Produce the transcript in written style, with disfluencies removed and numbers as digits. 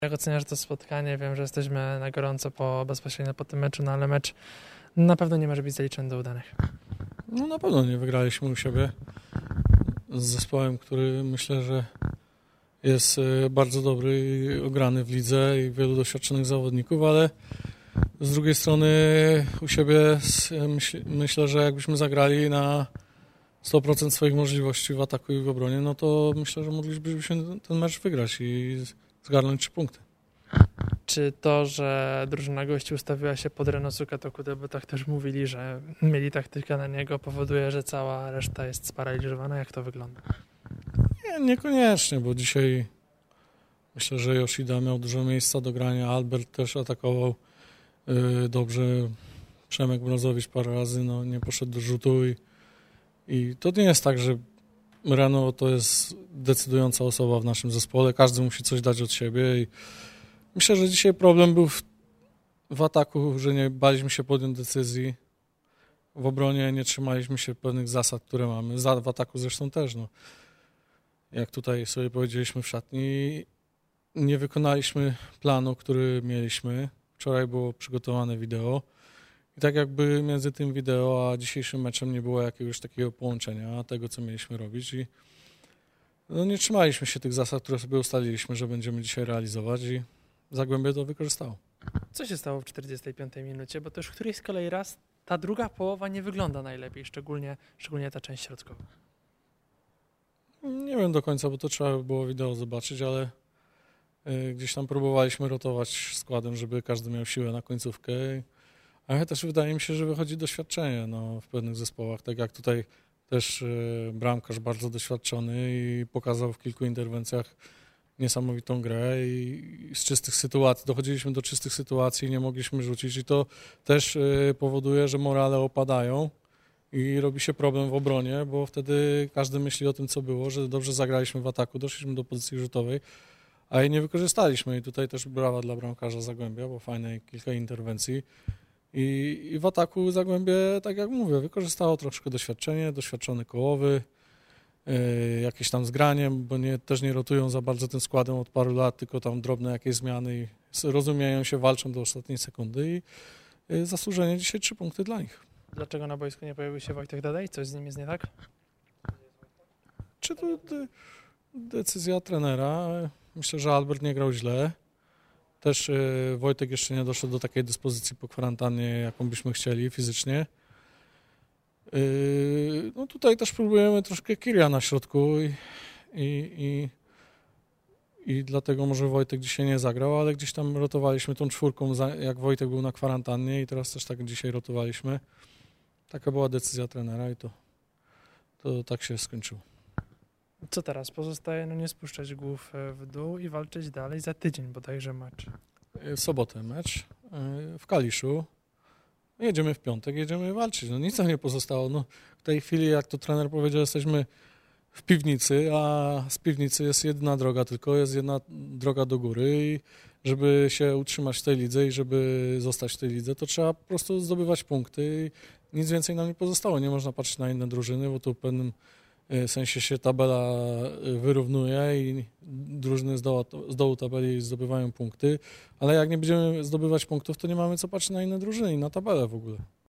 Jak oceniasz to spotkanie? Wiem, że jesteśmy na gorąco bezpośrednio po tym meczu, no ale mecz na pewno nie może być zaliczony do udanych. No na pewno nie wygraliśmy u siebie z zespołem, który myślę, że jest bardzo dobry i ograny w lidze i wielu doświadczonych zawodników, ale z drugiej strony u siebie myślę, że jakbyśmy zagrali na 100% swoich możliwości w ataku i w obronie, no to myślę, że moglibyśmy ten mecz wygrać i zgarnąć 3 punkty. Czy to, że drużyna gości ustawiła się pod Renosuke Tokudę, bo tak też mówili, że mieli taktykę na niego, powoduje, że cała reszta jest sparaliżowana? Jak to wygląda? Niekoniecznie, bo dzisiaj myślę, że Yoshida miał dużo miejsca do grania, Albert też atakował dobrze, Przemek Mrozowicz parę razy nie poszedł do rzutu i to nie jest tak, że Reno to jest decydująca osoba w naszym zespole, każdy musi coś dać od siebie i myślę, że dzisiaj problem był w ataku, że nie baliśmy się podjąć decyzji, w obronie nie trzymaliśmy się pewnych zasad, które mamy, w ataku zresztą też, jak tutaj sobie powiedzieliśmy w szatni, nie wykonaliśmy planu, który mieliśmy. Wczoraj było przygotowane wideo i tak jakby między tym wideo a dzisiejszym meczem nie było jakiegoś takiego połączenia tego, co mieliśmy robić i nie trzymaliśmy się tych zasad, które sobie ustaliliśmy, że będziemy dzisiaj realizować i Zagłębie to wykorzystało. Co się stało w 45 minucie? Bo to już któryś z kolei raz ta druga połowa nie wygląda najlepiej, szczególnie ta część środkowa. Nie wiem do końca, bo to trzeba by było wideo zobaczyć, ale gdzieś tam próbowaliśmy rotować składem, żeby każdy miał siłę na końcówkę. Ale też wydaje mi się, że wychodzi doświadczenie w pewnych zespołach. Tak jak tutaj też bramkarz bardzo doświadczony i pokazał w kilku interwencjach niesamowitą grę i z czystych sytuacji, dochodziliśmy do czystych sytuacji i nie mogliśmy rzucić i to też powoduje, że morale opadają i robi się problem w obronie, bo wtedy każdy myśli o tym, co było, że dobrze zagraliśmy w ataku, doszliśmy do pozycji rzutowej, a jej nie wykorzystaliśmy i tutaj też brawa dla bramkarza Zagłębia, bo fajne kilka interwencji i w ataku Zagłębie, tak jak mówię, wykorzystało troszkę doświadczenie, doświadczony kołowy, jakieś tam zgraniem, bo też nie rotują za bardzo tym składem od paru lat, tylko tam drobne jakieś zmiany i rozumieją się, walczą do ostatniej sekundy i zasłużenie dzisiaj 3 punkty dla nich. Dlaczego na boisku nie pojawił się Wojtek Dadej? Coś z nim jest nie tak? Czy to decyzja trenera? Myślę, że Albert nie grał źle. Też Wojtek jeszcze nie doszedł do takiej dyspozycji po kwarantannie, jaką byśmy chcieli fizycznie. Tutaj też próbujemy troszkę Kiria na środku i dlatego może Wojtek dzisiaj nie zagrał, ale gdzieś tam rotowaliśmy tą 4, jak Wojtek był na kwarantannie i teraz też tak dzisiaj rotowaliśmy. Taka była decyzja trenera i to tak się skończyło. Co teraz? Pozostaje nie spuszczać głów w dół i walczyć dalej za tydzień bodajże mecz. W sobotę mecz w Kaliszu. Jedziemy w piątek, jedziemy walczyć. Nic nam nie pozostało. W tej chwili, jak to trener powiedział, jesteśmy w piwnicy, a z piwnicy jest jedna droga tylko, jest jedna droga do góry i żeby się utrzymać w tej lidze i żeby zostać w tej lidze, to trzeba po prostu zdobywać punkty i nic więcej nam nie pozostało. Nie można patrzeć na inne drużyny, bo tu w pewnym sensie się tabela wyrównuje i drużyny z dołu tabeli zdobywają punkty, ale jak nie będziemy zdobywać punktów, to nie mamy co patrzeć na inne drużyny i na tabelę w ogóle.